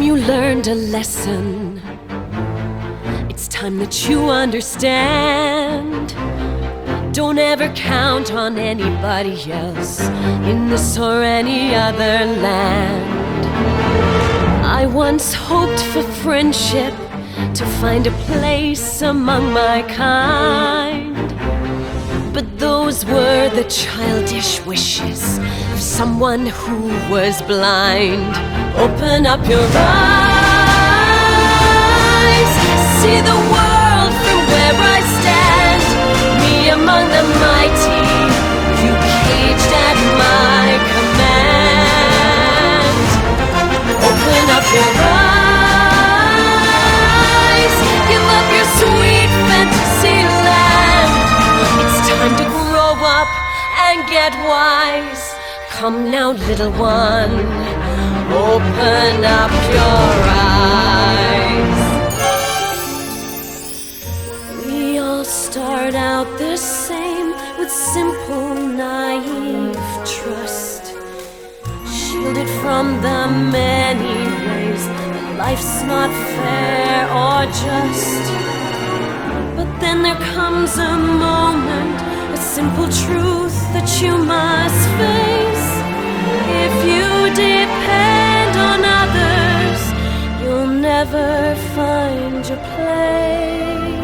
you learned a lesson. It's time that you understand. Don't ever count on anybody else in this or any other land. I once hoped for friendship, to find a place among my kind. But those were the childish wishes of someone who was blind. Open up your eyes, see the world from where I stand. Me among the mighty, you caged at my command. Open up your eyes, give up your sweet fantasy land. It's time to grow up and get wise. Come now, little one, open up your eyes. We all start out the same, with simple, naive trust, shielded from the many ways that life's not fair or just. But then there comes a moment, a simple truth that you must face. If you depend on others, you'll never find your place.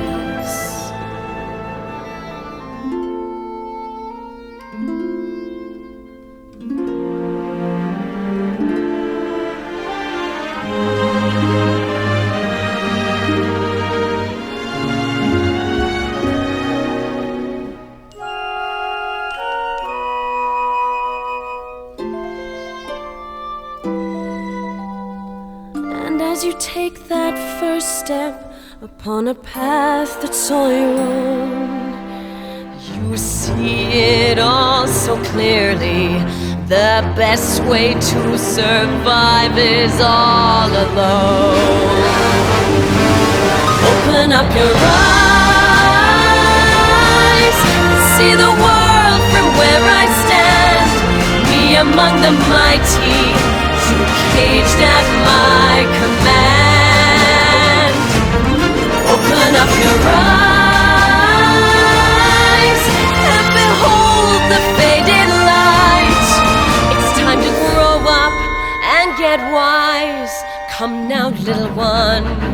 As you take that first step upon a path that's all your own, you see it all so clearly. The best way to survive is all alone. Open up your eyes, see the world from where I stand. Me among the mighty, you caged at my command. Open up your eyes and behold the faded light. It's time to grow up and get wise. Come now, little one,